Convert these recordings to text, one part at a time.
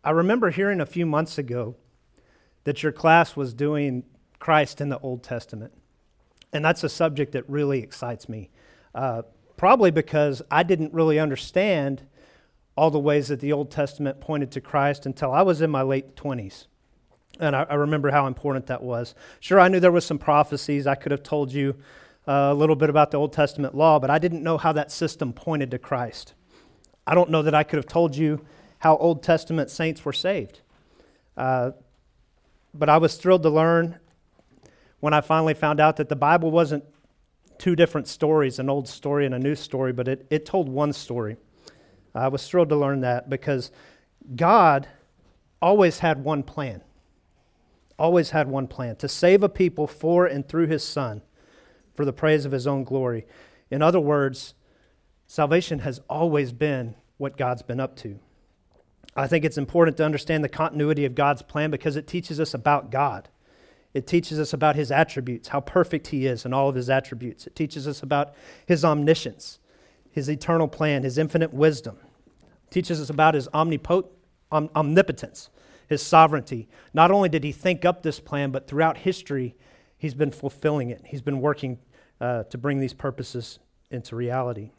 I remember hearing a few months ago that your class was doing Christ in the Old Testament. And that's a subject that really excites me, probably because I didn't really understand all the ways that the Old Testament pointed to Christ until I was in my late 20s. And I remember how important that was. Sure, I knew there was some prophecies. I could have told you a little bit about the Old Testament law, but I didn't know how that system pointed to Christ. I don't know that I could have told you how Old Testament saints were saved. But I was thrilled to learn when I finally found out that the Bible wasn't two different stories, an old story and a new story, but it told one story. I was thrilled to learn that because God always had one plan. Always had one plan, to save a people for and through His Son for the praise of His own glory. In other words, salvation has always been what God's been up to. I think it's important to understand the continuity of God's plan because it teaches us about God. It teaches us about His attributes, how perfect He is in all of His attributes. It teaches us about His omniscience, His eternal plan, His infinite wisdom. It teaches us about His omnipotence, His sovereignty. Not only did He think up this plan, but throughout history, He's been fulfilling it. He's been working to bring these purposes into reality.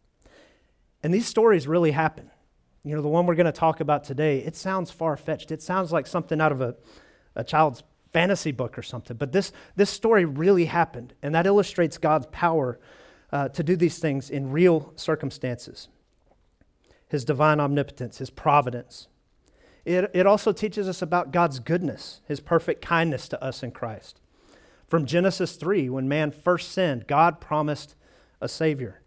And these stories really happen. You know, the one we're going to talk about today, it sounds far-fetched. It sounds like something out of a child's fantasy book or something. But this story really happened, and that illustrates God's power to do these things in real circumstances. His divine omnipotence, His providence. It also teaches us about God's goodness, His perfect kindness to us in Christ. From Genesis 3, when man first sinned, God promised a Savior,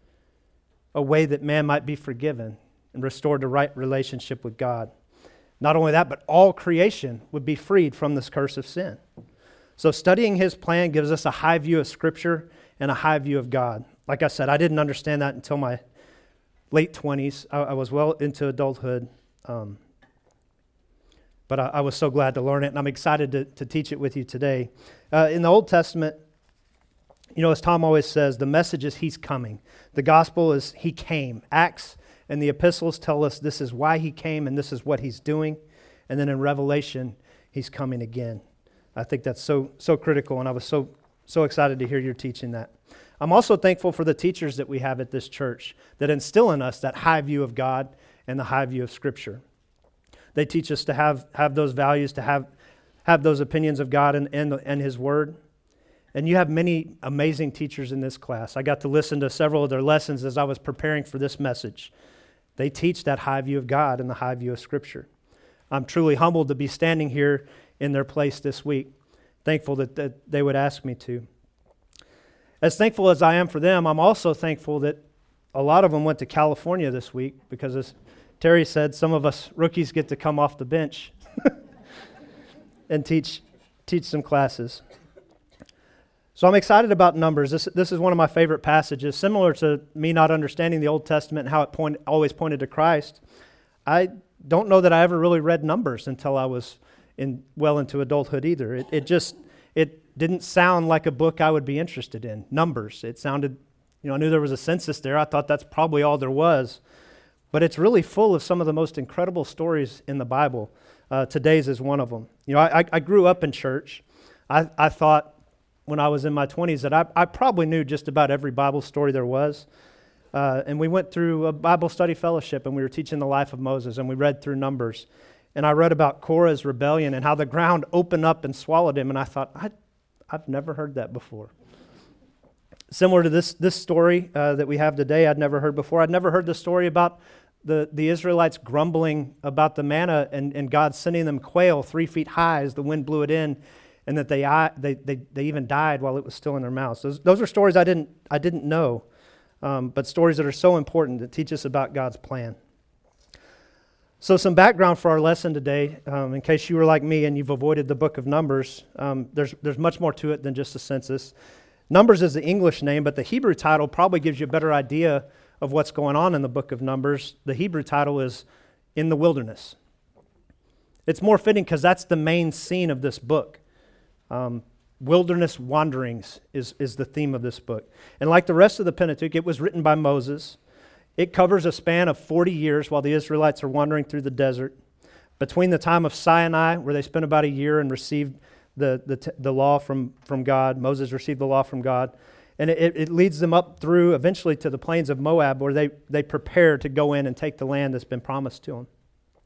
a way that man might be forgiven and restored to right relationship with God. Not only that, but all creation would be freed from this curse of sin. So studying His plan gives us a high view of Scripture and a high view of God. Like I said, I didn't understand that until my late 20s. I was well into adulthood, but I was so glad to learn it, and I'm excited to teach it with you today. In the Old Testament, you know, as Tom always says, the message is He's coming. The gospel is He came. Acts and the epistles tell us this is why He came and this is what He's doing. And then in Revelation, He's coming again. I think that's so critical, and I was so excited to hear you teaching that. I'm also thankful for the teachers that we have at this church that instill in us that high view of God and the high view of Scripture. They teach us to have those values, to have those opinions of God and His Word. And you have many amazing teachers in this class. I got to listen to several of their lessons as I was preparing for this message. They teach that high view of God and the high view of Scripture. I'm truly humbled to be standing here in their place this week, thankful that they would ask me to. As thankful as I am for them, I'm also thankful that a lot of them went to California this week because, as Terry said, some of us rookies get to come off the bench and teach some classes. So I'm excited about Numbers. This is one of my favorite passages. Similar to me not understanding the Old Testament and how it always pointed to Christ, I don't know that I ever really read Numbers until I was well into adulthood either. It didn't sound like a book I would be interested in. Numbers. It sounded, I knew there was a census there. I thought that's probably all there was. But it's really full of some of the most incredible stories in the Bible. Today's is one of them. I grew up in church. I thought when I was in my 20s that I probably knew just about every Bible story there was. And we went through a Bible study fellowship, and we were teaching the life of Moses, and we read through Numbers. And I read about Korah's rebellion and how the ground opened up and swallowed him, and I thought, I've never heard that before. Similar to this story that we have today, I'd never heard before. I'd never heard the story about the Israelites grumbling about the manna and God sending them quail 3 feet high as the wind blew it in, and that they even died while it was still in their mouths. Those are stories I didn't know, but stories that are so important that teach us about God's plan. So some background for our lesson today, in case you were like me and you've avoided the book of Numbers, there's much more to it than just a census. Numbers is the English name, but the Hebrew title probably gives you a better idea of what's going on in the book of Numbers. The Hebrew title is In the Wilderness. It's more fitting because that's the main scene of this book. Wilderness wanderings is the theme of this book. And like the rest of the Pentateuch, it was written by Moses. It covers a span of 40 years while the Israelites are wandering through the desert. Between the time of Sinai, where they spent about a year and received the law from God, Moses received the law from God, and it leads them up through eventually to the plains of Moab, where they prepare to go in and take the land that's been promised to them.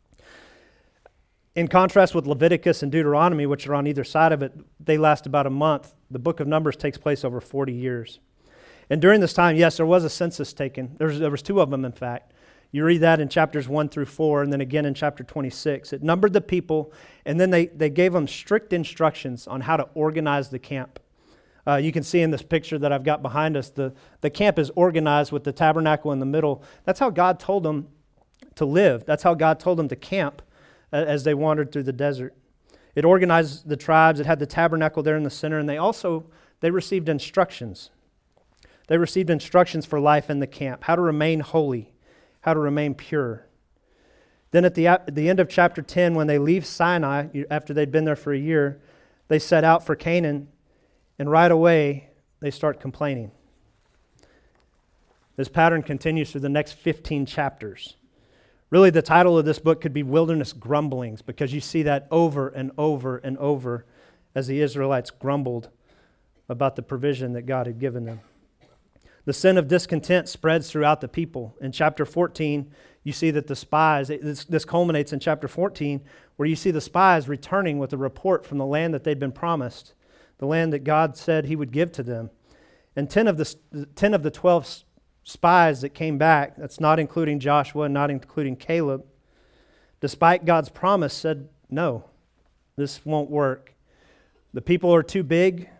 In contrast with Leviticus and Deuteronomy, which are on either side of it, they last about a month. The book of Numbers takes place over 40 years. And during this time, yes, there was a census taken. There was 2 of them, in fact. You read that in chapters 1 through 4, and then again in chapter 26. It numbered the people, and then they gave them strict instructions on how to organize the camp. You can see in this picture that I've got behind us, the camp is organized with the tabernacle in the middle. That's how God told them to live. That's how God told them to camp as they wandered through the desert. It organized the tribes. It had the tabernacle there in the center, and they received instructions. They received instructions for life in the camp, how to remain holy, how to remain pure. Then at the end of chapter 10, when they leave Sinai, after they'd been there for a year, they set out for Canaan, and right away, they start complaining. This pattern continues through the next 15 chapters. Really, the title of this book could be Wilderness Grumblings, because you see that over and over and over as the Israelites grumbled about the provision that God had given them. The sin of discontent spreads throughout the people. In chapter 14, you see that the spies, this culminates in chapter 14, where you see the spies returning with a report from the land that they'd been promised, the land that God said He would give to them. And 10 of the 12 spies that came back, that's not including Joshua, not including Caleb, despite God's promise, said, no, this won't work. The people are too big.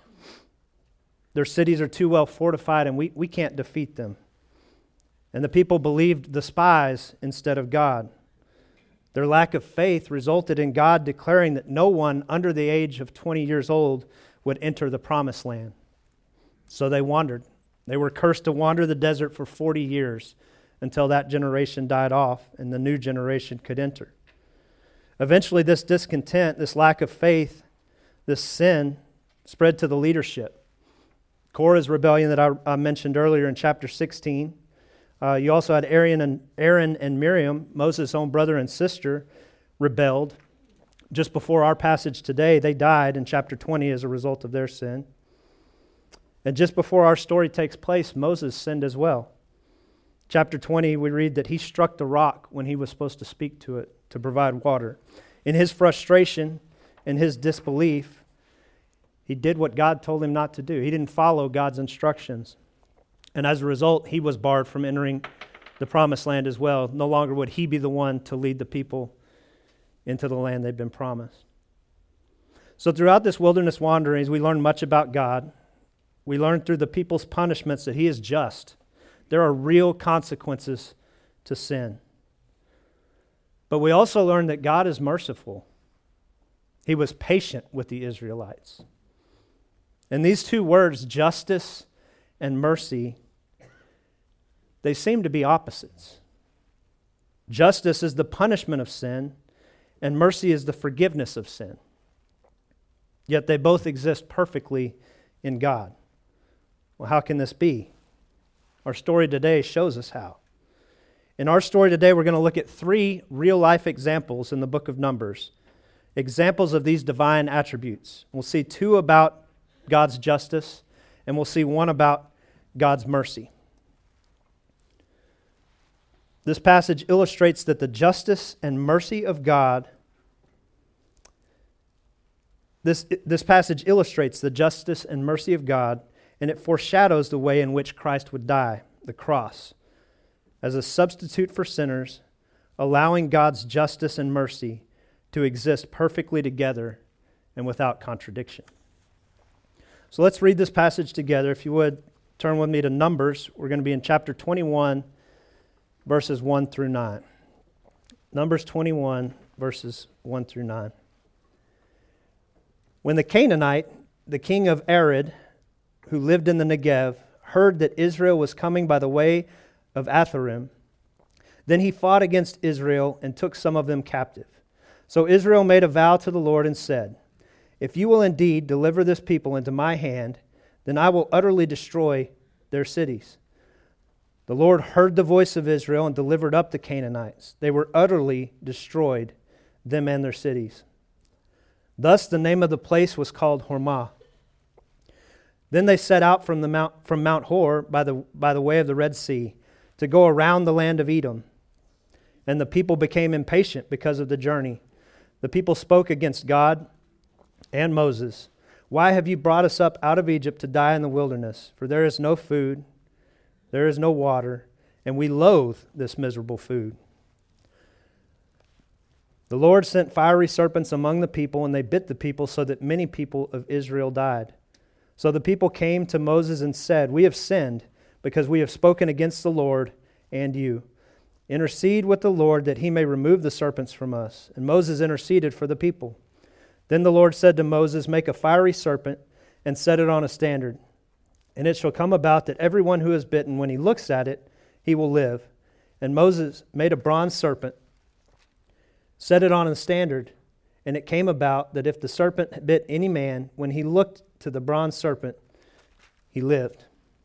Their cities are too well fortified, and we can't defeat them. And the people believed the spies instead of God. Their lack of faith resulted in God declaring that no one under the age of 20 years old would enter the promised land. So they wandered. They were cursed to wander the desert for 40 years until that generation died off and the new generation could enter. Eventually, this discontent, this lack of faith, this sin spread to the leadership. Korah's rebellion that I mentioned earlier in chapter 16. You also had Aaron and Miriam, Moses' own brother and sister, rebelled. Just before our passage today, they died in chapter 20 as a result of their sin. And just before our story takes place, Moses sinned as well. Chapter 20, we read that he struck the rock when he was supposed to speak to it to provide water. In his frustration and his disbelief, he did what God told him not to do. He didn't follow God's instructions. And as a result, he was barred from entering the promised land as well. No longer would he be the one to lead the people into the land they've been promised. So throughout this wilderness wanderings, we learn much about God. We learn through the people's punishments that He is just. There are real consequences to sin. But we also learn that God is merciful. He was patient with the Israelites. And these two words, justice and mercy, they seem to be opposites. Justice is the punishment of sin, and mercy is the forgiveness of sin. Yet they both exist perfectly in God. Well, how can this be? Our story today shows us how. In our story today, we're going to look at 3 real-life examples in the book of Numbers, examples of these divine attributes. We'll see 2 about God's justice, and we'll see 1 about God's mercy. This passage illustrates that the justice and mercy of God, this passage illustrates the justice and mercy of God, and it foreshadows the way in which Christ would die, the cross, as a substitute for sinners, allowing God's justice and mercy to exist perfectly together and without contradiction. So let's read this passage together. If you would, turn with me to Numbers. We're going to be in chapter 21, verses 1 through 9. Numbers 21, verses 1 through 9. When the Canaanite, the king of Arad, who lived in the Negev, heard that Israel was coming by the way of Atharim, then he fought against Israel and took some of them captive. So Israel made a vow to the Lord and said, "If you will indeed deliver this people into my hand, then I will utterly destroy their cities." The Lord heard the voice of Israel and delivered up the Canaanites. They were utterly destroyed them and their cities. Thus the name of the place was called Hormah. Then they set out from Mount Hor by the way of the Red Sea to go around the land of Edom. And the people became impatient because of the journey. The people spoke against God and Moses. Why have you brought us up out of Egypt to die in the wilderness? For there is no food, there is no water, and we loathe this miserable food. The Lord sent fiery serpents among the people, and they bit the people so that many people of Israel died. So the people came to Moses and said, we have sinned because we have spoken against the Lord and you. Intercede with the Lord that he may remove the serpents from us. And Moses interceded for the people. Then the Lord said to Moses, make a fiery serpent and set it on a standard. And it shall come about that everyone who is bitten, when he looks at it, he will live. And Moses made a bronze serpent, set it on a standard, and it came about that if the serpent bit any man, when he looked to the bronze serpent, he lived.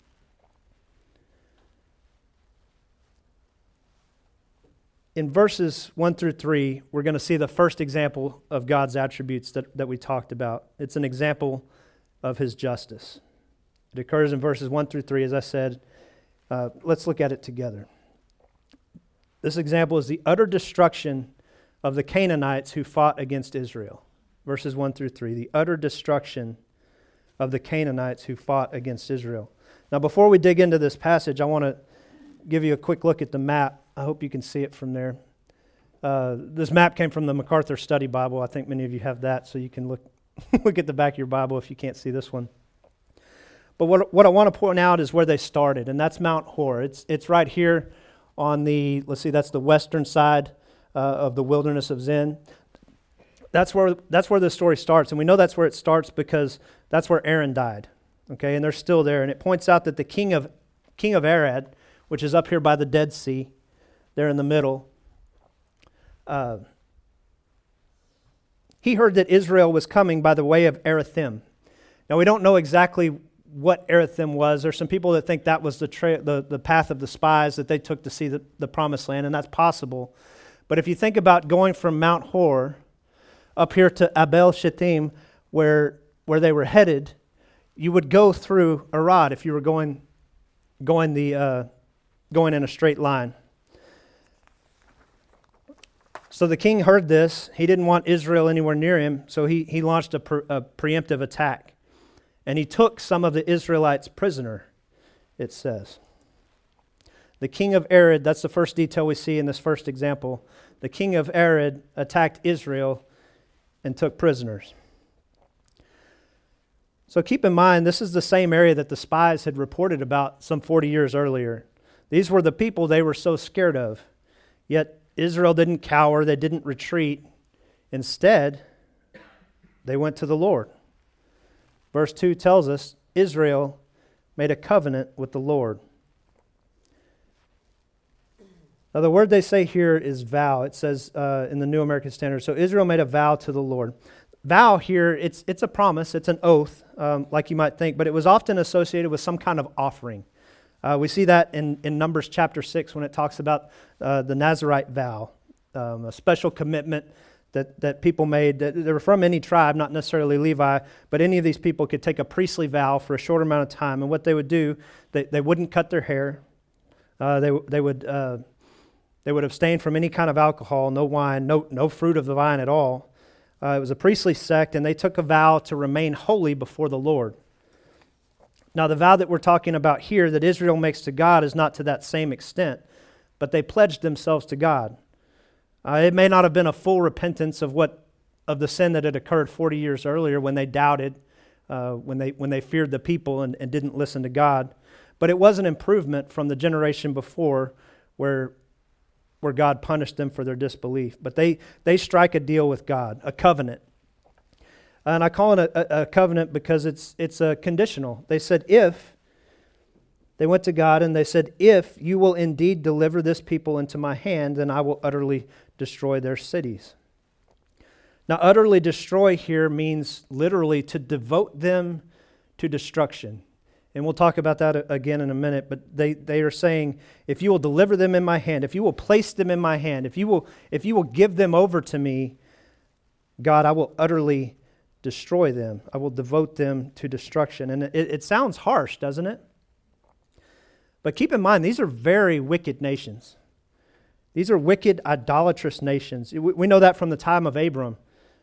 In verses 1 through 3, we're going to see the first example of God's attributes that we talked about. It's an example of his justice. It occurs in verses 1 through 3, as I said. Let's look at it together. This example is the utter destruction of the Canaanites who fought against Israel. Verses 1 through 3, the utter destruction of the Canaanites who fought against Israel. Now, before we dig into this passage, I want to give you a quick look at the map. I hope you can see it from there. This map came from the MacArthur Study Bible. I think many of you have that, so you can look at the back of your Bible if you can't see this one. But what I want to point out is where they started, and that's Mount Hor. It's right here on the, let's see, that's the western side of the wilderness of Zin. That's where the story starts, and we know that's where it starts because that's where Aaron died. Okay, and they're still there, and it points out that the king of Arad, which is up here by the Dead Sea, there in the middle, he heard that Israel was coming by the way of Erethaim. Now, we don't know exactly what Erethaim was. There's some people that think that was the path of the spies that they took to see the promised land, and that's possible. But if you think about going from Mount Hor up here to Abel Shittim, where they were headed, you would go through Arad if you were going in a straight line. So the king heard this. He didn't want Israel anywhere near him, so he launched a preemptive attack. And he took some of the Israelites prisoner, it says. The king of Arad, that's the first detail we see in this first example. The king of Arad attacked Israel and took prisoners. So keep in mind, this is the same area that the spies had reported about some 40 years earlier. These were the people they were so scared of. Yet Israel didn't cower, they didn't retreat. Instead, they went to the Lord. Verse 2 tells us Israel made a covenant with the Lord. Now the word they say here is vow. It says in the New American Standard. So Israel made a vow to the Lord. Vow here, it's a promise, it's an oath, like you might think, but it was often associated with some kind of offering. We see that in Numbers chapter 6 when it talks about the Nazirite vow, a special commitment that people made. They were from any tribe, not necessarily Levi, but any of these people could take a priestly vow for a short amount of time. And what they would do, they wouldn't cut their hair. They would abstain from any kind of alcohol, no wine, no fruit of the vine at all. It was a priestly sect, and they took a vow to remain holy before the Lord. Now, the vow that we're talking about here that Israel makes to God is not to that same extent, but they pledged themselves to God. It may not have been a full repentance of the sin that had occurred 40 years earlier when they doubted, when they feared the people and didn't listen to God, but it was an improvement from the generation before where God punished them for their disbelief. But they strike a deal with God, a covenant. And I call it a covenant because it's a conditional. They said, they went to God and they said, if you will indeed deliver this people into my hand, then I will utterly destroy their cities. Now, utterly destroy here means literally to devote them to destruction. And we'll talk about that again in a minute, but they are saying, if you will deliver them in my hand, if you will place them in my hand, if you will give them over to me, God, I will utterly destroy them. I will devote them to destruction. And it sounds harsh, doesn't it? But keep in mind, these are very wicked nations. These are wicked, idolatrous nations. We know that from the time of Abram,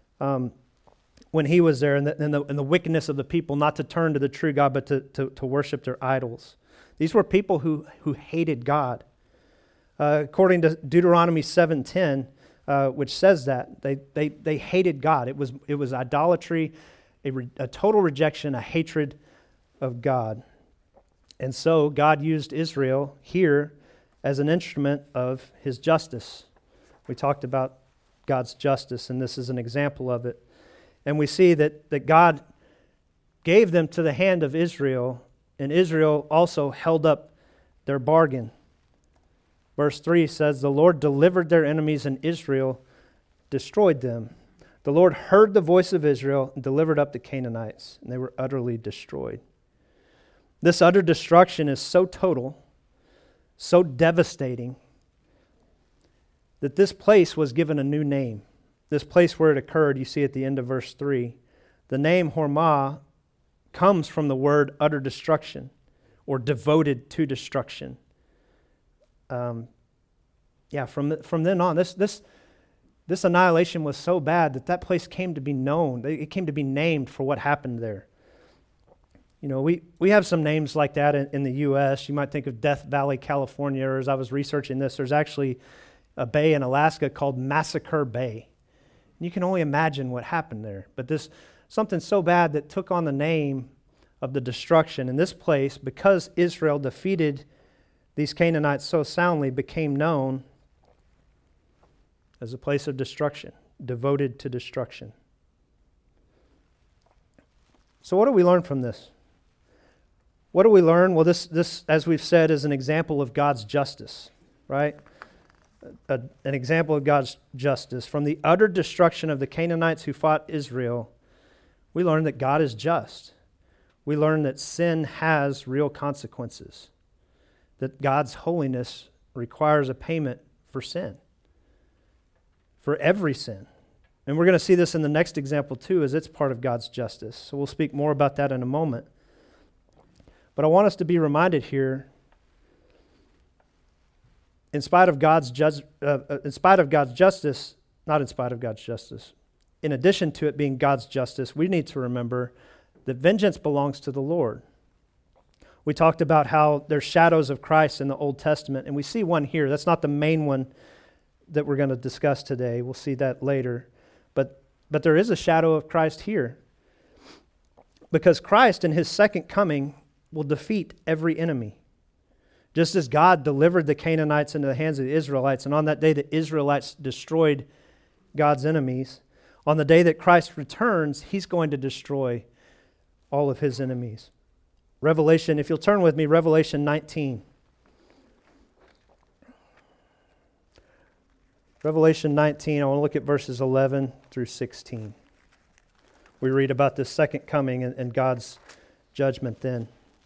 when he was there, and the wickedness of the people, not to turn to the true God, but to worship their idols. These were people who hated God. According to Deuteronomy 7:10, which says that, they hated God. It was idolatry, a total rejection, a hatred of God. And so God used Israel here as an instrument of his justice. We talked about God's justice, and this is an example of it. And we see that God gave them to the hand of Israel, and Israel also held up their bargain. Verse 3 says, the Lord delivered their enemies, and Israel destroyed them. The Lord heard the voice of Israel and delivered up the Canaanites, and they were utterly destroyed. This utter destruction is so total, so devastating, that this place was given a new name. This place where it occurred, you see at the end of verse 3, the name Hormah comes from the word utter destruction, or devoted to destruction. From then on, this annihilation was so bad that place came to be known. It came to be named for what happened there. You know, we have some names like that in the U.S. You might think of Death Valley, California, or as I was researching this, there's actually a bay in Alaska called Massacre Bay. And you can only imagine what happened there. But this something so bad that took on the name of the destruction. And this place, because Israel defeated these Canaanites so soundly, became known as a place of destruction, devoted to destruction. So what do we learn from this? What do we learn? Well, this, as we've said, is an example of God's justice, right? An example of God's justice. From the utter destruction of the Canaanites who fought Israel, we learn that God is just. We learn that sin has real consequences, that God's holiness requires a payment for sin, for every sin. And we're going to see this in the next example too, as it's part of God's justice. So we'll speak more about that in a moment. But I want us to be reminded here, in spite of God's justice, in addition to it being God's justice, we need to remember that vengeance belongs to the Lord. We talked about how there's shadows of Christ in the Old Testament, and we see one here. That's not the main one that we're going to discuss today. We'll see that later. But there is a shadow of Christ here, because Christ in his second coming will defeat every enemy. Just as God delivered the Canaanites into the hands of the Israelites, and on that day the Israelites destroyed God's enemies, on the day that Christ returns, he's going to destroy all of his enemies. Revelation, if you'll turn with me, Revelation 19. Revelation 19, I want to look at verses 11 through 16. We read about this second coming and God's judgment then.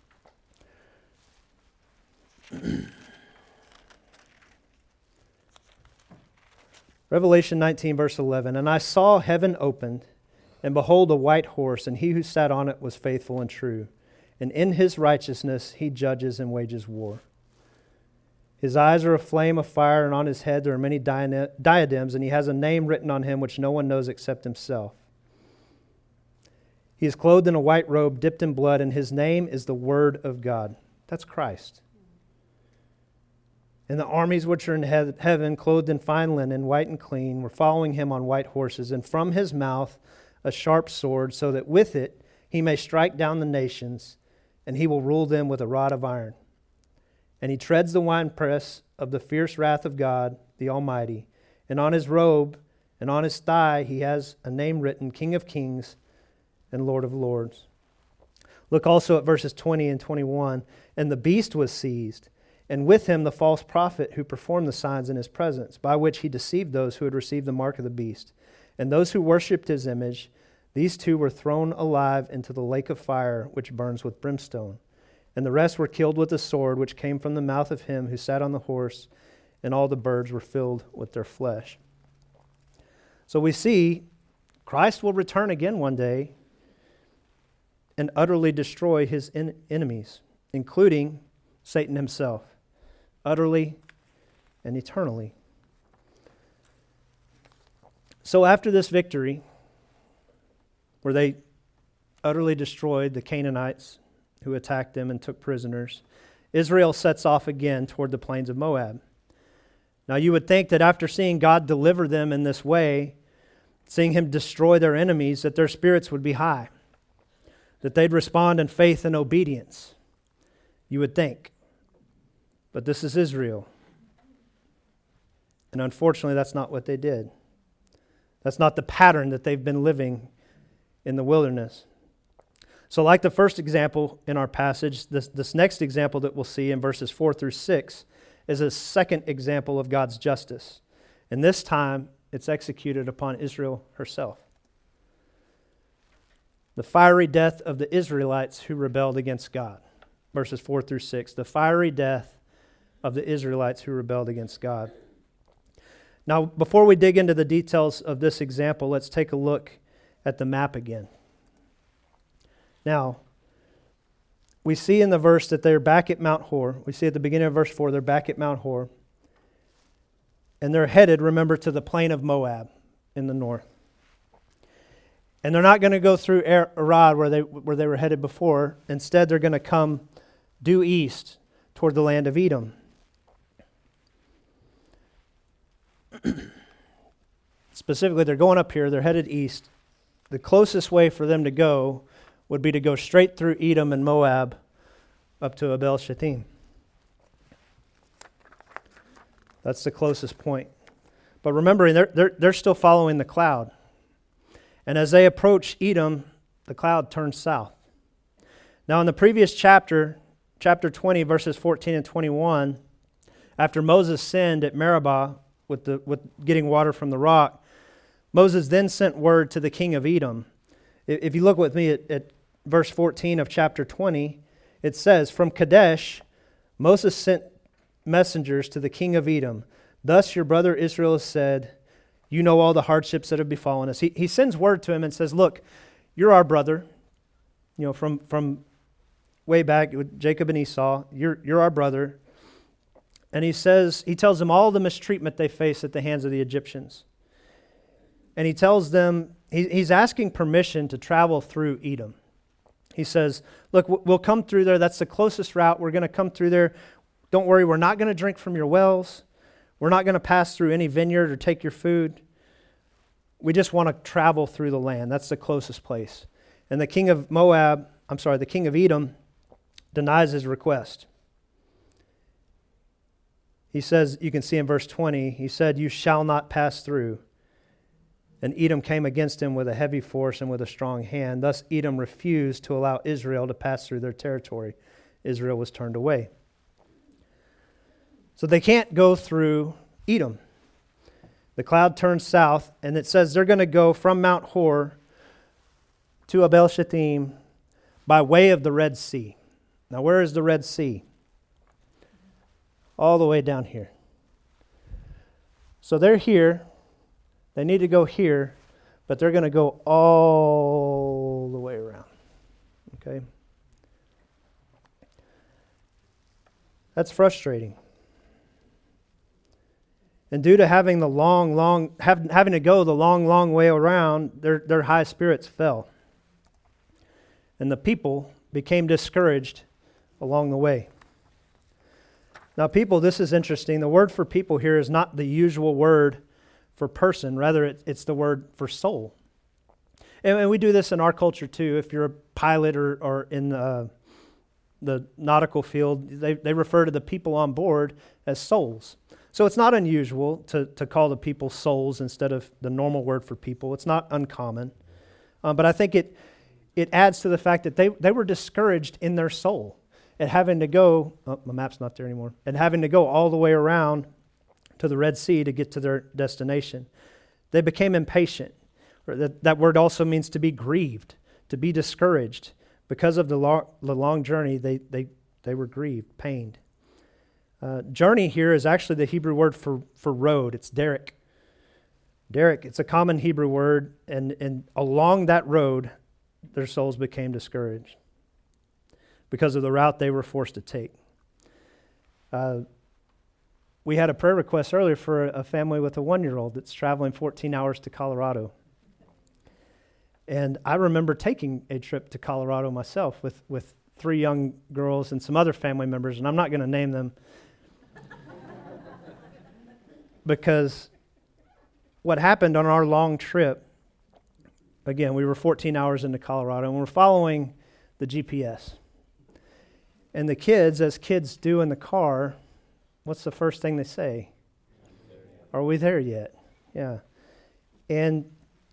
Revelation 19, verse 11. And I saw heaven opened, and behold, a white horse, and he who sat on it was faithful and true. And in his righteousness he judges and wages war. His eyes are a flame of fire, and on his head there are many diadems, and he has a name written on him which no one knows except himself. He is clothed in a white robe dipped in blood, and his name is the Word of God. That's Christ. And the armies which are in heaven, clothed in fine linen, white and clean, were following him on white horses, and from his mouth a sharp sword, so that with it he may strike down the nations, and he will rule them with a rod of iron. And he treads the winepress of the fierce wrath of God, the Almighty. And on his robe and on his thigh he has a name written, King of Kings and Lord of Lords. Look also at verses 20 and 21. And the beast was seized, and with him the false prophet who performed the signs in his presence, by which he deceived those who had received the mark of the beast. And those who worshipped his image, these two were thrown alive into the lake of fire, which burns with brimstone. And the rest were killed with the sword which came from the mouth of him who sat on the horse, and all the birds were filled with their flesh. So we see Christ will return again one day and utterly destroy his enemies, including Satan himself, utterly and eternally. So after this victory, where they utterly destroyed the Canaanites who attacked them and took prisoners, Israel sets off again toward the plains of Moab. Now you would think that after seeing God deliver them in this way, seeing him destroy their enemies, that their spirits would be high, that they'd respond in faith and obedience. You would think. But this is Israel. And unfortunately, that's not what they did. That's not the pattern that they've been living in the wilderness. So like the first example in our passage, this next example that we'll see in verses 4 through 6 is a second example of God's justice. And this time, it's executed upon Israel herself. The fiery death of the Israelites who rebelled against God. Verses 4 through 6. The fiery death of the Israelites who rebelled against God. Now, before we dig into the details of this example, let's take a look at the map again. Now, we see in the verse that they're back at Mount Hor. We see at the beginning of verse 4, they're back at Mount Hor. And they're headed, remember, to the plain of Moab in the north. And they're not going to go through Arad where they were headed before. Instead, they're going to come due east toward the land of Edom. Specifically, they're going up here. They're headed east. The closest way for them to go would be to go straight through Edom and Moab up to Abel Shittim. That's the closest point. But remembering, they're still following the cloud. And as they approach Edom, the cloud turns south. Now in the previous chapter 20, verses 14 and 21, after Moses sinned at Meribah with getting water from the rock, Moses then sent word to the king of Edom. If you look with me at verse 14 of chapter 20, it says, "From Kadesh, Moses sent messengers to the king of Edom. Thus your brother Israel has said, you know all the hardships that have befallen us." He sends word to him and says, look, you're our brother, from way back with Jacob and Esau. You're our brother. And he tells them all the mistreatment they face at the hands of the Egyptians. And he tells them, he's asking permission to travel through Edom. He says, look, we'll come through there. That's the closest route. We're going to come through there. Don't worry, we're not going to drink from your wells. We're not going to pass through any vineyard or take your food. We just want to travel through the land. That's the closest place. And the king of Edom denies his request. He says, you can see in verse 20, he said, you shall not pass through. And Edom came against him with a heavy force and with a strong hand. Thus Edom refused to allow Israel to pass through their territory. Israel was turned away. So they can't go through Edom. The cloud turns south, and it says they're going to go from Mount Hor to Abel Shittim by way of the Red Sea. Now, where is the Red Sea? All the way down here. So they're here. They need to go here, but they're going to go all the way around. Okay? That's frustrating. And due to having the having to go the long way around, their high spirits fell. And the people became discouraged along the way. Now, people, this is interesting. The word for people here is not the usual word for person. Rather, it's the word for soul. And we do this in our culture too. If you're a pilot or in the nautical field, they refer to the people on board as souls. So it's not unusual to call the people souls instead of the normal word for people. It's not uncommon. But I think it adds to the fact that they were discouraged in their soul at having to go, my map's not there anymore, and having to go all the way around to the Red Sea to get to their destination. They became impatient. That word also means to be grieved, to be discouraged. Because of the long journey, they were grieved, pained. Journey here is actually the Hebrew word for road. It's derek. Derek, it's a common Hebrew word, and along that road, their souls became discouraged because of the route they were forced to take. We had a prayer request earlier for a family with a 1-year-old that's traveling 14 hours to Colorado. And I remember taking a trip to Colorado myself with 3 young girls and some other family members, and I'm not going to name them because what happened on our long trip, again, we were 14 hours into Colorado, and we're following the GPS. And the kids, as kids do in the car, what's the first thing they say? Are we there yet? Yeah. And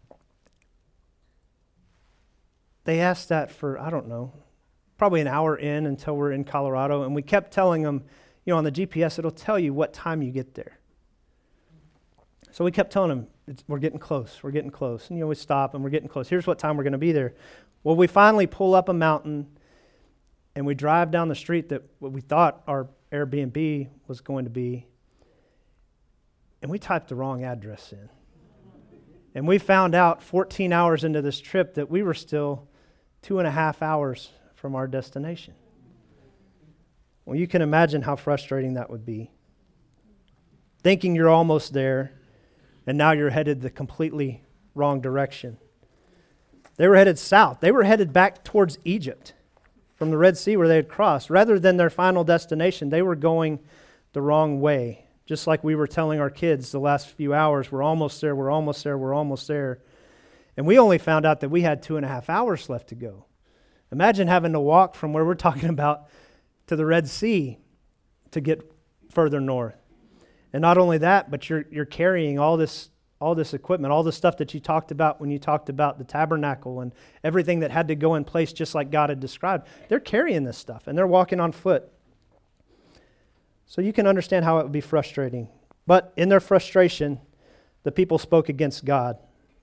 they asked that for, I don't know, probably an hour in until we're in Colorado. And we kept telling them, on the GPS, it'll tell you what time you get there. So we kept telling them, we're getting close, we're getting close. And we stop and we're getting close. Here's what time we're going to be there. Well, we finally pull up a mountain and we drive down the street that what we thought our Airbnb was going to be. And we typed the wrong address in. And we found out 14 hours into this trip that we were still 2.5 hours from our destination. Well, you can imagine how frustrating that would be. Thinking you're almost there, and now you're headed the completely wrong direction. They were headed south. They were headed back towards Egypt from the Red Sea where they had crossed. Rather than their final destination, they were going the wrong way. Just like we were telling our kids the last few hours, we're almost there, we're almost there, we're almost there. And we only found out that we had 2.5 hours left to go. Imagine having to walk from where we're talking about to the Red Sea to get further north. And not only that, but you're carrying all this equipment, all the stuff that you talked about when you talked about the tabernacle and everything that had to go in place just like God had described. They're carrying this stuff, and they're walking on foot. So you can understand how it would be frustrating. But in their frustration, the people spoke against God.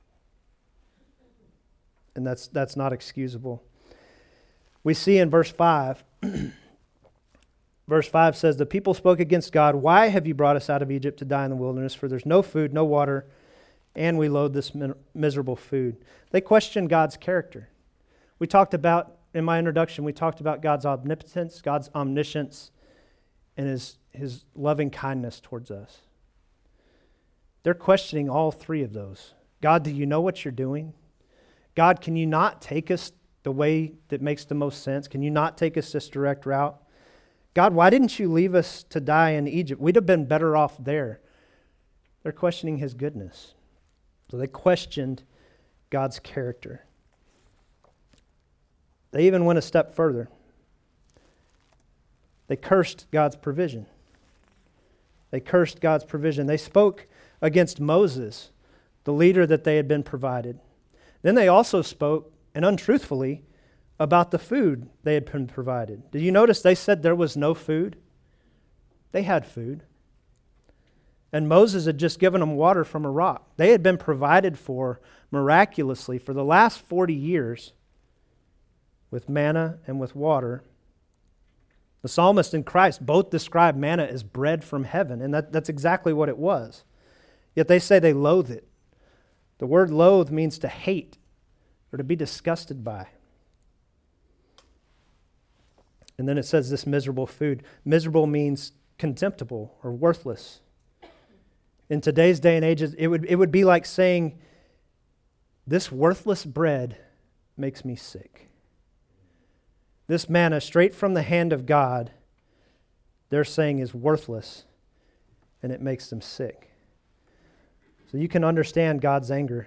And that's not excusable. We see in verse 5, verse 5 says, the people spoke against God, why have you brought us out of Egypt to die in the wilderness? For there's no food, no water, and we load this miserable food. They questioned God's character. We talked about, in my introduction, we talked about God's omnipotence, God's omniscience, and his loving kindness towards us. They're questioning all 3 of those. God, do you know what you're doing? God, can you not take us the way that makes the most sense? Can you not take us this direct route? God, why didn't you leave us to die in Egypt? We'd have been better off there. They're questioning his goodness. So they questioned God's character. They even went a step further. They cursed God's provision. They cursed God's provision. They spoke against Moses, the leader that they had been provided. Then they also spoke, and untruthfully, about the food they had been provided. Did you notice they said there was no food? They had food. And Moses had just given them water from a rock. They had been provided for miraculously for the last 40 years with manna and with water. The psalmist and Christ both describe manna as bread from heaven, and that's exactly what it was. Yet they say they loathe it. The word loathe means to hate or to be disgusted by. And then it says this miserable food. Miserable means contemptible or worthless. In today's day and age, it would be like saying, this worthless bread makes me sick. This manna straight from the hand of God, they're saying is worthless, and it makes them sick. So you can understand God's anger.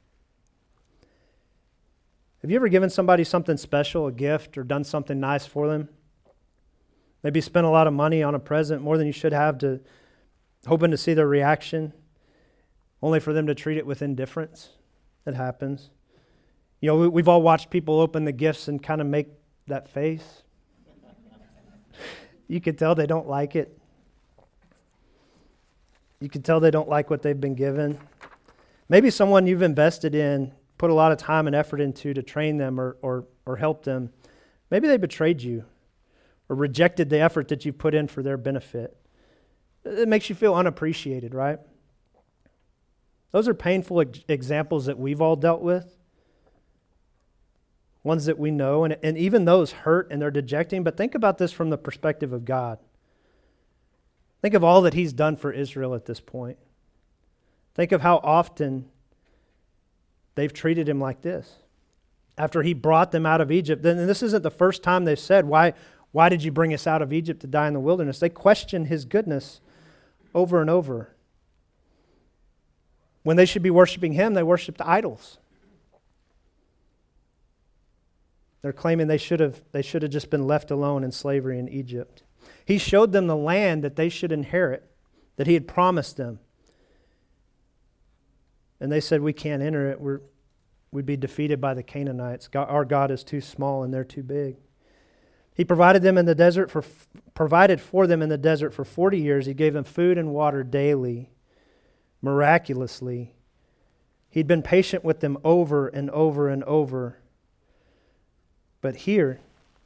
Have you ever given somebody something special, a gift, or done something nice for them? Maybe spent a lot of money on a present, more than you should have, hoping to see their reaction, only for them to treat it with indifference. It happens. We've all watched people open the gifts and kind of make that face. You can tell they don't like it. You can tell they don't like what they've been given. Maybe someone you've invested in, put a lot of time and effort into to train them or help them. Maybe they betrayed you or rejected the effort that you put in for their benefit. It makes you feel unappreciated, right? Those are painful examples that we've all dealt with, ones that we know, and even those hurt and they're dejecting. But think about this from the perspective of God. Think of all that He's done for Israel at this point. Think of how often they've treated Him like this. After He brought them out of Egypt, then this isn't the first time they've said, why did you bring us out of Egypt to die in the wilderness? They question His goodness over and over. When they should be worshiping Him, they worshiped idols. They're claiming they should have just been left alone in slavery in Egypt. He showed them the land that they should inherit, that He had promised them. And they said, we can't enter it. We'd be defeated by the Canaanites. Our God is too small and they're too big. He provided for them in the desert for 40 years. He gave them food and water daily, miraculously. He'd been patient with them over and over and over. But here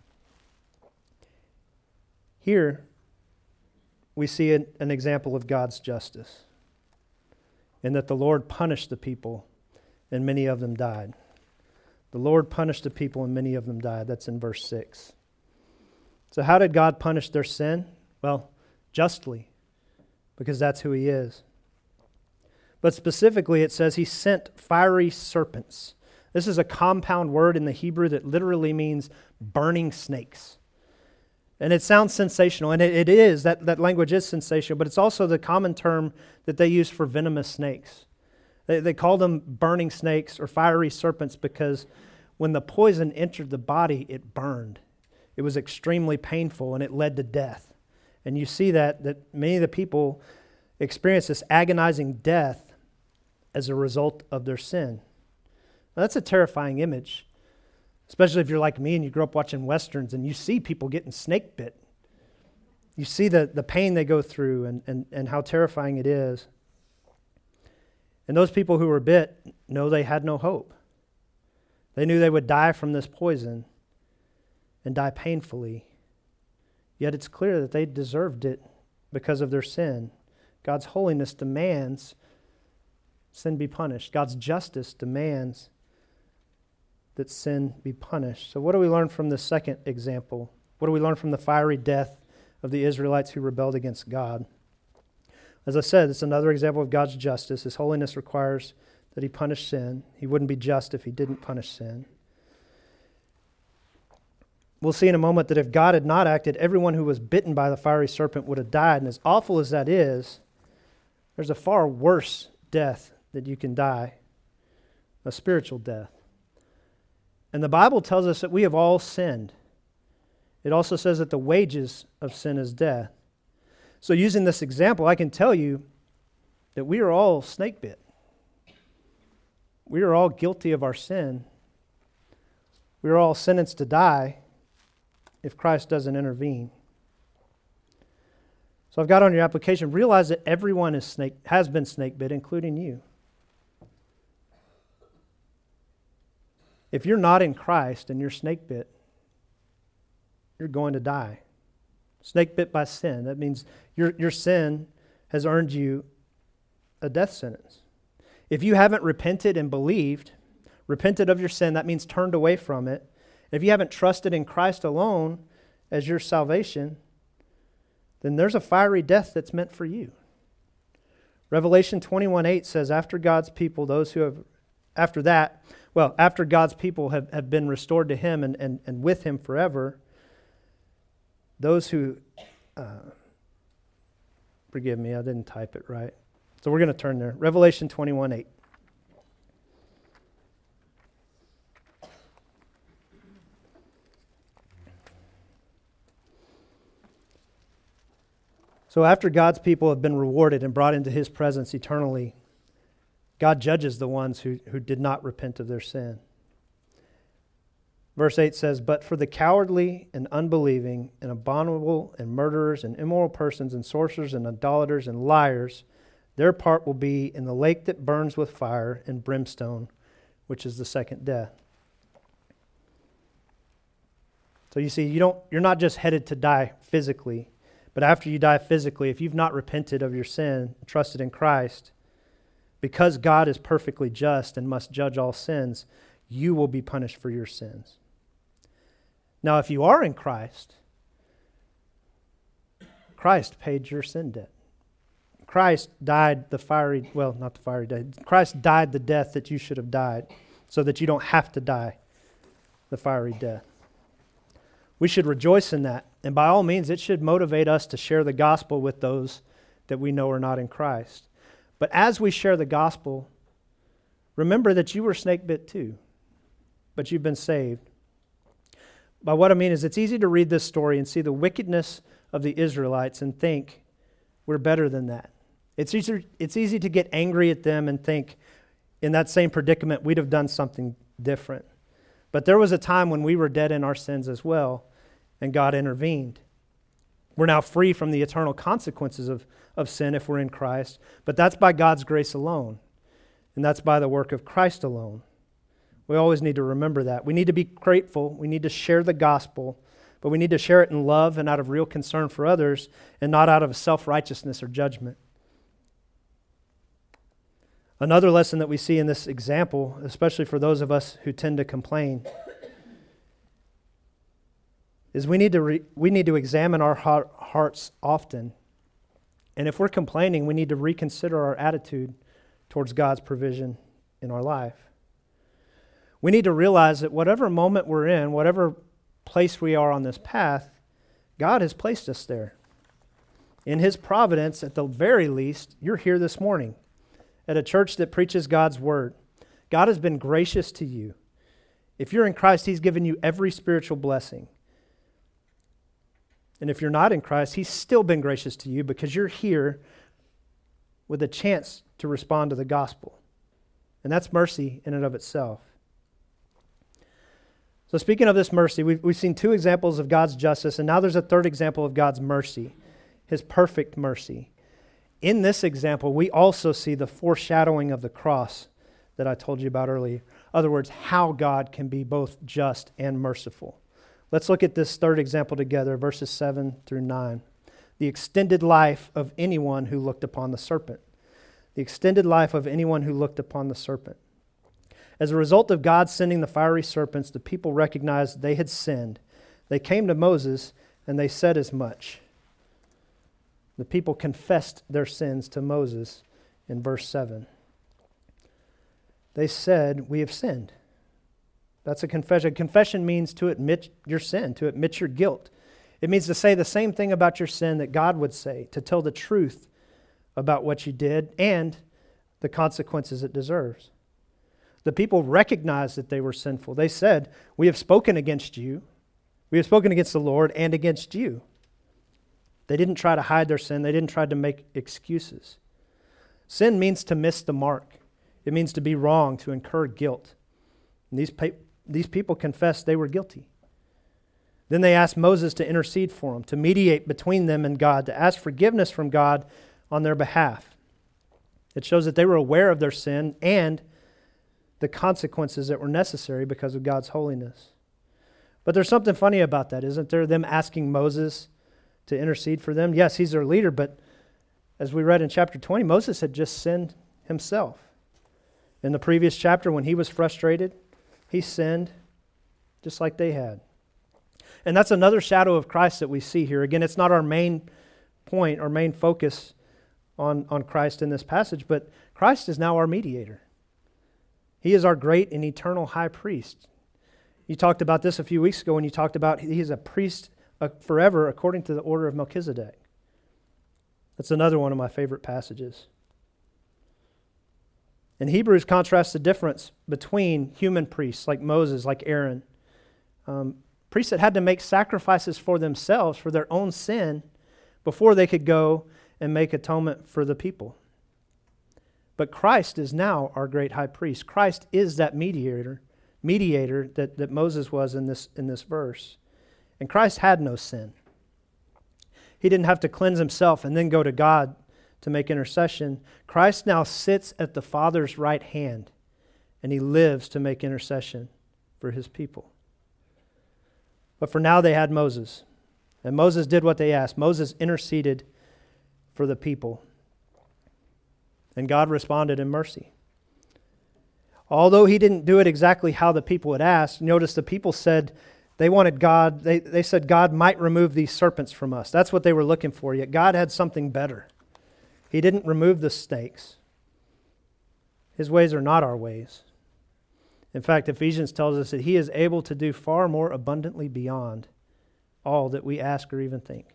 we see an example of God's justice, in that the Lord punished the people and many of them died. The Lord punished the people and many of them died. That's in verse 6. So how did God punish their sin? Well, justly, because that's who He is. But specifically it says He sent fiery serpents. This is a compound word in the Hebrew that literally means burning snakes. And it sounds sensational, and it is. That language is sensational, but it's also the common term that they use for venomous snakes. They call them burning snakes or fiery serpents because when the poison entered the body, it burned. It was extremely painful, and it led to death. And you see that many of the people experience this agonizing death as a result of their sin. Now, that's a terrifying image. Especially if you're like me and you grew up watching Westerns and you see people getting snake bit. You see the pain they go through and how terrifying it is. And those people who were bit know they had no hope. They knew they would die from this poison and die painfully. Yet it's clear that they deserved it because of their sin. God's holiness demands sin be punished. God's justice demands that sin be punished. So what do we learn from the second example? What do we learn from the fiery death of the Israelites who rebelled against God? As I said, it's another example of God's justice. His holiness requires that He punish sin. He wouldn't be just if He didn't punish sin. We'll see in a moment that if God had not acted, everyone who was bitten by the fiery serpent would have died. And as awful as that is, there's a far worse death that you can die, a spiritual death. And the Bible tells us that we have all sinned. It also says that the wages of sin is death. So using this example, I can tell you that we are all snake bit. We are all guilty of our sin. We are all sentenced to die if Christ doesn't intervene. So I've got on your application, realize that everyone has been snake bit, including you. If you're not in Christ and you're snake bit, you're going to die. Snake bit by sin. That means your sin has earned you a death sentence. If you haven't repented and repented of your sin, that means turned away from it. If you haven't trusted in Christ alone as your salvation, then there's a fiery death that's meant for you. Revelation 21:8 says, after God's people have been restored to Him and with Him forever, those who, forgive me, I didn't type it right. So we're going to turn there. Revelation 21:8. So after God's people have been rewarded and brought into His presence eternally, God judges the ones who did not repent of their sin. Verse 8 says, but for the cowardly and unbelieving and abominable and murderers and immoral persons and sorcerers and idolaters and liars, their part will be in the lake that burns with fire and brimstone, which is the second death. So you see, you're not just headed to die physically, but after you die physically, if you've not repented of your sin, trusted in Christ, because God is perfectly just and must judge all sins, you will be punished for your sins. Now, if you are in Christ, Christ paid your sin debt. Christ died Christ died the death that you should have died so that you don't have to die the fiery death. We should rejoice in that. And by all means, it should motivate us to share the gospel with those that we know are not in Christ. But as we share the gospel, remember that you were snake bit too, but you've been saved. By what I mean is it's easy to read this story and see the wickedness of the Israelites and think we're better than that. It's easy to get angry at them and think in that same predicament we'd have done something different. But there was a time when we were dead in our sins as well, and God intervened. We're now free from the eternal consequences of sin if we're in Christ, but that's by God's grace alone, and that's by the work of Christ alone. We always need to remember that. We need to be grateful. We need to share the gospel, but we need to share it in love and out of real concern for others and not out of self-righteousness or judgment. Another lesson that we see in this example, especially for those of us who tend to complain, is we need to examine our hearts often. And if we're complaining, we need to reconsider our attitude towards God's provision in our life. We need to realize that whatever moment we're in, whatever place we are on this path, God has placed us there. In His providence, at the very least, you're here this morning at a church that preaches God's word. God has been gracious to you. If you're in Christ, He's given you every spiritual blessing. And if you're not in Christ, He's still been gracious to you because you're here with a chance to respond to the gospel. And that's mercy in and of itself. So speaking of this mercy, we've seen two examples of God's justice, and now there's a third example of God's mercy, His perfect mercy. In this example, we also see the foreshadowing of the cross that I told you about earlier. In other words, how God can be both just and merciful. Let's look at this third example together, verses 7 through 9. The extended life of anyone who looked upon the serpent. The extended life of anyone who looked upon the serpent. As a result of God sending the fiery serpents, the people recognized they had sinned. They came to Moses and they said as much. The people confessed their sins to Moses in verse 7. They said, "We have sinned." That's a confession. Confession means to admit your sin, to admit your guilt. It means to say the same thing about your sin that God would say, to tell the truth about what you did and the consequences it deserves. The people recognized that they were sinful. They said, "We have spoken against you. We have spoken against the Lord and against you." They didn't try to hide their sin. They didn't try to make excuses. Sin means to miss the mark. It means to be wrong, to incur guilt. And these people confessed they were guilty. Then they asked Moses to intercede for them, to mediate between them and God, to ask forgiveness from God on their behalf. It shows that they were aware of their sin and the consequences that were necessary because of God's holiness. But there's something funny about that, isn't there? Them asking Moses to intercede for them. Yes, he's their leader, but as we read in chapter 20, Moses had just sinned himself. In the previous chapter, when he was frustrated, he sinned just like they had. And that's another shadow of Christ that we see here. Again, it's not our main point, our main focus on Christ in this passage, but Christ is now our mediator. He is our great and eternal high priest. You talked about this a few weeks ago when you talked about he is a priest forever according to the order of Melchizedek. That's another one of my favorite passages. And Hebrews contrasts the difference between human priests like Moses, like Aaron. Priests that had to make sacrifices for themselves, for their own sin, before they could go and make atonement for the people. But Christ is now our great high priest. Christ is that mediator that Moses was in this verse. And Christ had no sin. He didn't have to cleanse himself and then go to God to make intercession. Christ now sits at the Father's right hand, and he lives to make intercession for his people. But for now they had Moses, and Moses did what they asked. Moses interceded for the people. And God responded in mercy. Although he didn't do it exactly how the people had asked, notice the people said they wanted God, they said God might remove these serpents from us. That's what they were looking for, yet God had something better. He didn't remove the snakes. His ways are not our ways. In fact, Ephesians tells us that he is able to do far more abundantly beyond all that we ask or even think.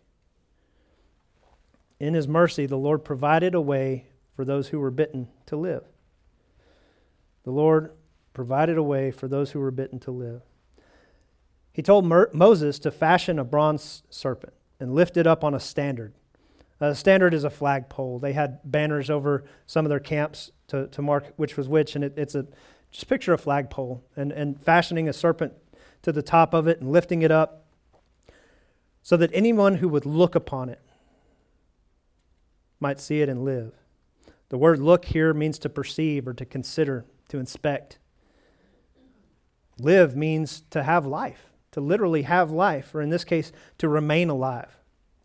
In his mercy, the Lord provided a way for those who were bitten to live. The Lord provided a way for those who were bitten to live. He told Moses to fashion a bronze serpent and lift it up on a standard. A standard is a flagpole. They had banners over some of their camps to mark which was which, and it's just picture a flagpole and fashioning a serpent to the top of it and lifting it up so that anyone who would look upon it might see it and live. The word look here means to perceive or to consider, to inspect. Live means to have life, to literally have life, or in this case, to remain alive.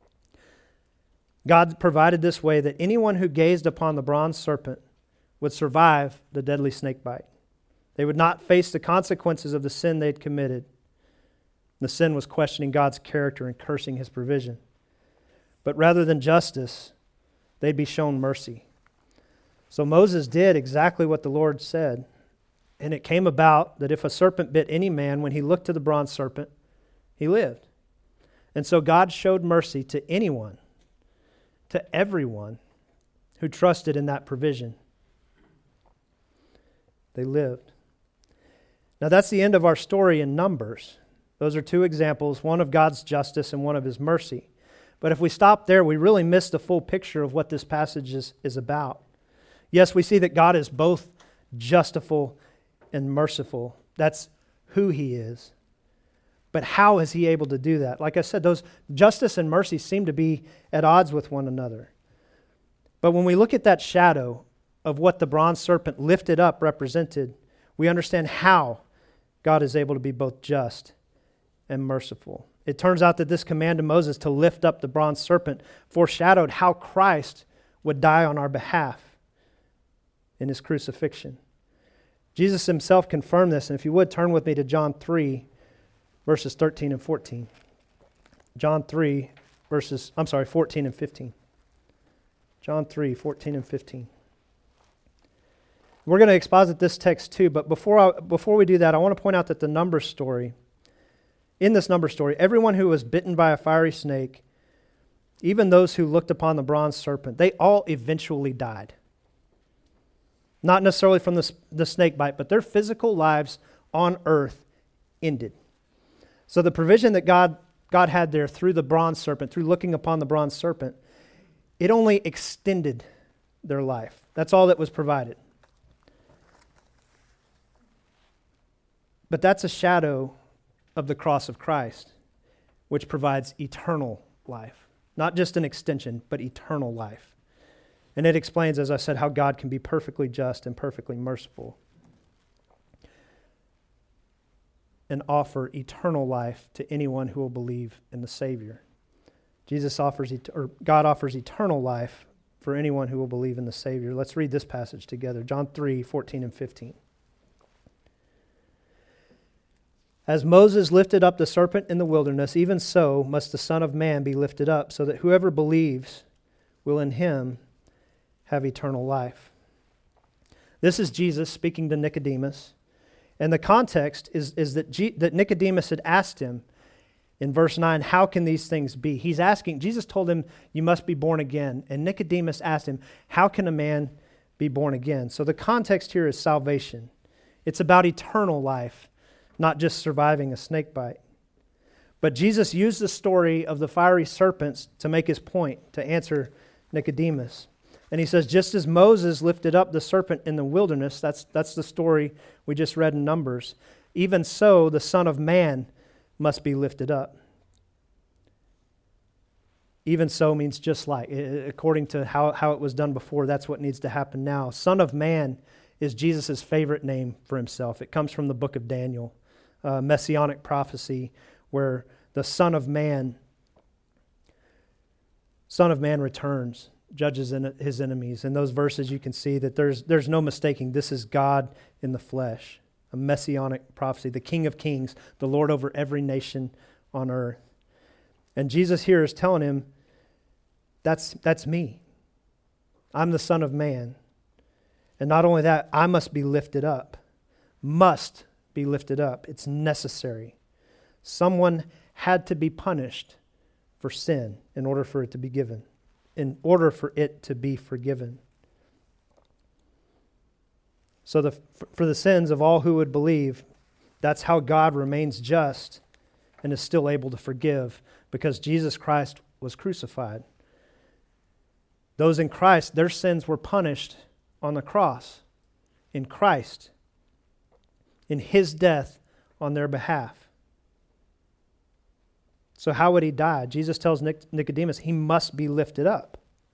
God provided this way that anyone who gazed upon the bronze serpent would survive the deadly snake bite. They would not face the consequences of the sin they'd committed. The sin was questioning God's character and cursing his provision. But rather than justice, they'd be shown mercy. So Moses did exactly what the Lord said. And it came about that if a serpent bit any man, when he looked to the bronze serpent, he lived. And so God showed mercy to anyone, to everyone who trusted in that provision. They lived. Now that's the end of our story in Numbers. Those are two examples, one of God's justice and one of his mercy. But if we stop there, we really miss the full picture of what this passage is about. Yes, we see that God is both justifiable and merciful. That's who he is. But how is he able to do that? Like I said, those justice and mercy seem to be at odds with one another. But when we look at that shadow of what the bronze serpent lifted up represented, we understand how God is able to be both just and merciful. It turns out that this command to Moses to lift up the bronze serpent foreshadowed how Christ would die on our behalf in his crucifixion. Jesus himself confirmed this, and if you would, turn with me to John 3, verses 13 and 14. John 3, 14 and 15. John 3, 14 and 15. We're going to exposit this text too, but before we do that, I want to point out that the Numbers story, in this Numbers story, everyone who was bitten by a fiery snake, even those who looked upon the bronze serpent, they all eventually died. Not necessarily from the snake bite, but their physical lives on earth ended. So the provision that God had there through the bronze serpent, through looking upon the bronze serpent, it only extended their life. That's all that was provided. But that's a shadow of the cross of Christ, which provides eternal life. Not just an extension, but eternal life. And it explains, as I said, how God can be perfectly just and perfectly merciful and offer eternal life to anyone who will believe in the Savior. God offers eternal life for anyone who will believe in the Savior. Let's read this passage together. John 3, 14 and 15. As Moses lifted up the serpent in the wilderness, even so must the Son of Man be lifted up, so that whoever believes will in him have eternal life. This is Jesus speaking to Nicodemus. And the context is that Nicodemus had asked him in verse 9, how can these things be? He's asking, Jesus told him, you must be born again. And Nicodemus asked him, how can a man be born again? So the context here is salvation. It's about eternal life, not just surviving a snake bite. But Jesus used the story of the fiery serpents to make his point, to answer Nicodemus. And he says, just as Moses lifted up the serpent in the wilderness, that's the story we just read in Numbers, even so the Son of Man must be lifted up. Even so means just like. According to how it was done before, that's what needs to happen now. Son of Man is Jesus' favorite name for himself. It comes from the book of Daniel, messianic prophecy, where the Son of Man returns. judges his enemies. In those verses, you can see that there's no mistaking. This is God in the flesh, a messianic prophecy, the King of Kings, the Lord over every nation on earth. And Jesus here is telling him, that's me. I'm the Son of Man. And not only that, I must be lifted up. Must be lifted up. It's necessary. Someone had to be punished for sin in order for it to be given, in order for it to be forgiven. So for the sins of all who would believe, that's how God remains just and is still able to forgive, because Jesus Christ was crucified. Those in Christ, their sins were punished on the cross, in Christ, in His death on their behalf. So how would He die? Jesus tells Nicodemus He must be lifted up.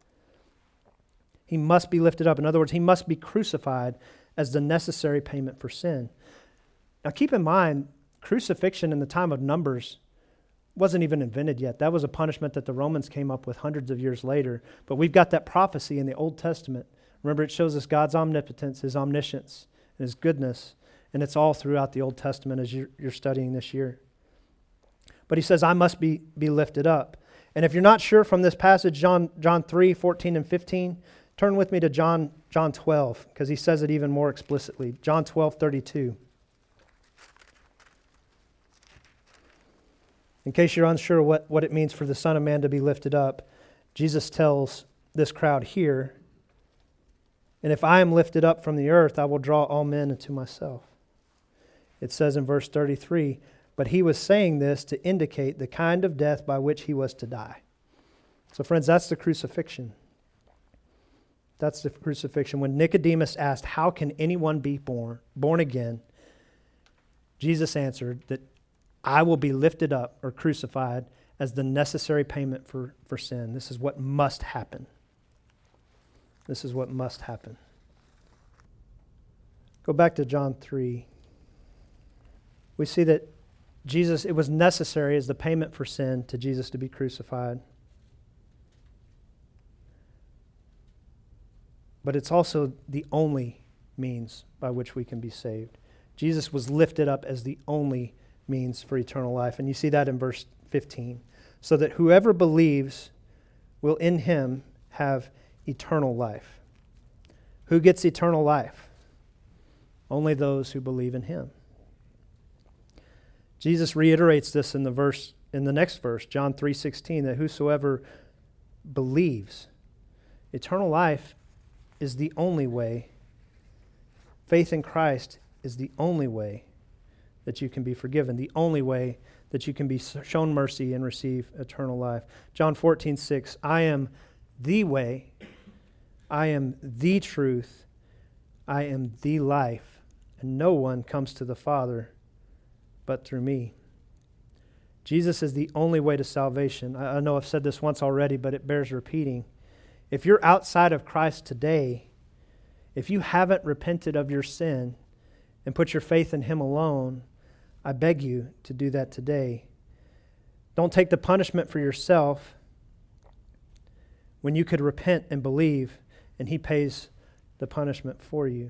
He must be lifted up. In other words, He must be crucified as the necessary payment for sin. Now keep in mind, crucifixion in the time of Numbers wasn't even invented yet. That was a punishment that the Romans came up with hundreds of years later. But we've got that prophecy in the Old Testament. Remember, it shows us God's omnipotence, His omniscience, and His goodness. And it's all throughout the Old Testament as you're studying this year. But He says, I must be lifted up. And if you're not sure from this passage, John 3, 14 and 15, turn with me to John 12, because He says it even more explicitly. John 12, 32. In case you're unsure what it means for the Son of Man to be lifted up, Jesus tells this crowd here, and if I am lifted up from the earth, I will draw all men unto myself. It says in verse 33, but He was saying this to indicate the kind of death by which He was to die. So friends, that's the crucifixion. That's the crucifixion. When Nicodemus asked, how can anyone be born again? Jesus answered that I will be lifted up or crucified as the necessary payment for sin. This is what must happen. This is what must happen. Go back to John 3. We see that it was necessary as the payment for sin to Jesus to be crucified. But it's also the only means by which we can be saved. Jesus was lifted up as the only means for eternal life. And you see that in verse 15. So that whoever believes will in Him have eternal life. Who gets eternal life? Only those who believe in Him. Jesus reiterates this in the next verse, John 3:16, that whosoever believes, eternal life is the only way. Faith in Christ is the only way that you can be forgiven, the only way that you can be shown mercy and receive eternal life. John 14:6, I am the way, I am the truth, I am the life, and no one comes to the Father but through me. Jesus is the only way to salvation. I know I've said this once already, but it bears repeating. If you're outside of Christ today, if you haven't repented of your sin and put your faith in Him alone, I beg you to do that today. Don't take the punishment for yourself when you could repent and believe, and He pays the punishment for you.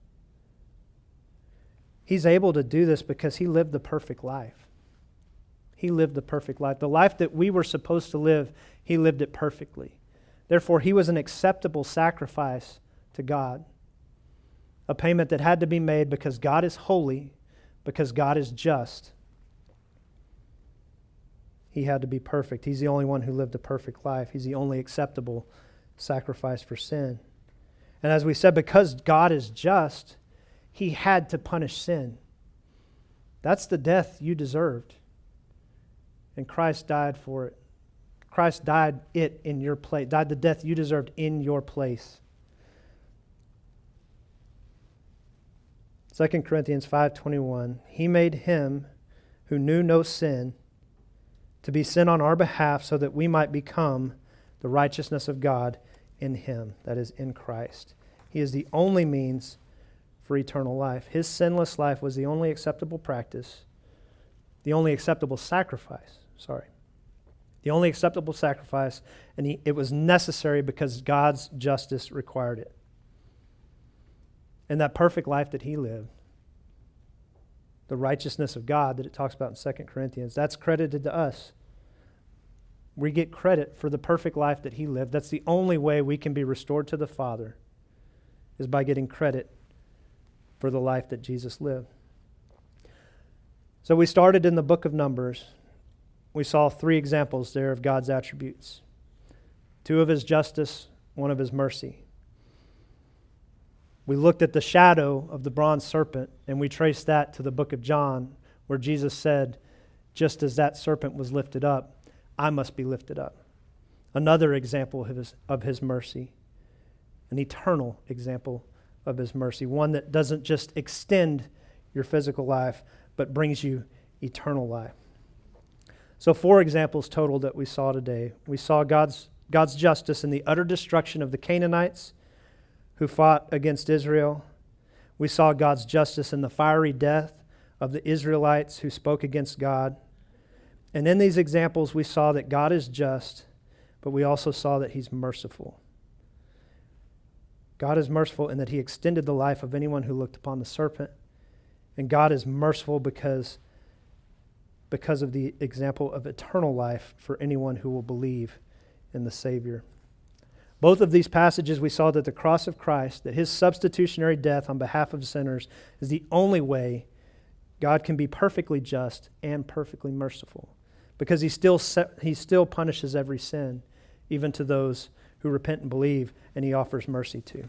He's able to do this because He lived the perfect life. He lived the perfect life. The life that we were supposed to live, He lived it perfectly. Therefore, He was an acceptable sacrifice to God. A payment that had to be made because God is holy, because God is just. He had to be perfect. He's the only one who lived a perfect life. He's the only acceptable sacrifice for sin. And as we said, because God is just, He had to punish sin. That's the death you deserved. And Christ died for it. Christ died it in your place, died the death you deserved in your place. 2 Corinthians 5:21, He made Him who knew no sin to be sin on our behalf so that we might become the righteousness of God in Him, that is, in Christ. He is the only means for eternal life. His sinless life was the only acceptable practice, the only acceptable sacrifice, the only acceptable sacrifice, and it was necessary because God's justice required it. And that perfect life that he lived, the righteousness of God that it talks about in 2 Corinthians, that's credited to us. We get credit for the perfect life that he lived. That's the only way we can be restored to the Father, is by getting credit for the life that Jesus lived. So we started in the book of Numbers. We saw 3 examples there of God's attributes. 2 of his justice, 1 of his mercy. We looked at the shadow of the bronze serpent, and we traced that to the book of John, where Jesus said, just as that serpent was lifted up, I must be lifted up. Another example of his mercy, an eternal example of his mercy, one that doesn't just extend your physical life, but brings you eternal life. So 4 examples total that we saw today. We saw God's justice in the utter destruction of the Canaanites who fought against Israel. We saw God's justice in the fiery death of the Israelites who spoke against God. And in these examples, we saw that God is just, but we also saw that he's merciful. God is merciful in that he extended the life of anyone who looked upon the serpent. And God is merciful because of the example of eternal life for anyone who will believe in the Savior. Both of these passages, we saw that the cross of Christ, that his substitutionary death on behalf of sinners, is the only way God can be perfectly just and perfectly merciful, because he still punishes every sin, even to those who repent and believe, and he offers mercy to.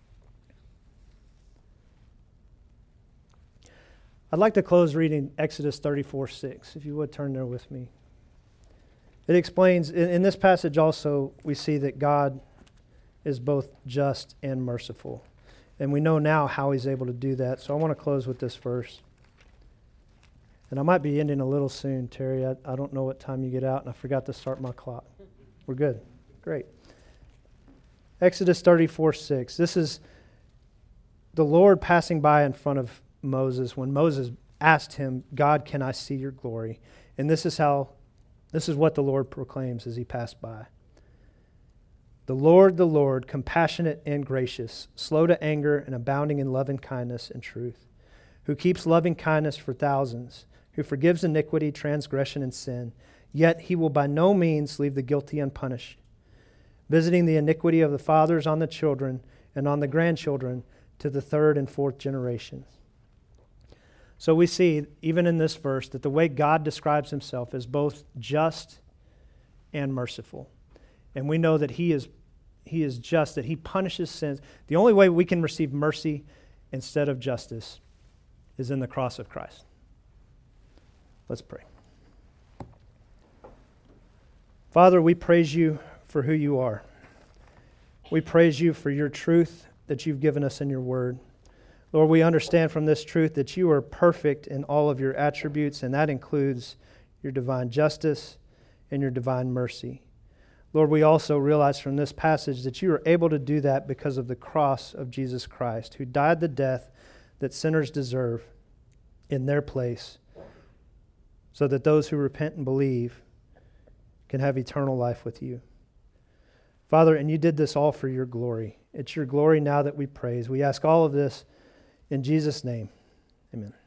I'd like to close reading Exodus 34:6, if you would turn there with me. It explains, in this passage also, we see that God is both just and merciful. And we know now how he's able to do that. So I want to close with this verse. And I might be ending a little soon, Terry. I don't know what time you get out, and I forgot to start my clock. We're good. Great. Exodus 34:6. This is the Lord passing by in front of Moses when Moses asked him, God, can I see your glory? And this is what the Lord proclaims as he passed by. The Lord, compassionate and gracious, slow to anger and abounding in loving kindness and truth, who keeps loving kindness for thousands, who forgives iniquity, transgression, and sin, yet he will by no means leave the guilty unpunished, visiting the iniquity of the fathers on the children and on the grandchildren to the 3rd and 4th generations. So we see, even in this verse, that the way God describes himself is both just and merciful. And we know that he is just, that he punishes sins. The only way we can receive mercy instead of justice is in the cross of Christ. Let's pray. Father, we praise you for who you are. We praise you for your truth that you've given us in your word. Lord, we understand from this truth that you are perfect in all of your attributes, and that includes your divine justice and your divine mercy. Lord, we also realize from this passage that you are able to do that because of the cross of Jesus Christ, who died the death that sinners deserve in their place, so that those who repent and believe can have eternal life with you. Father, and you did this all for your glory. It's your glory now that we praise. We ask all of this in Jesus' name. Amen.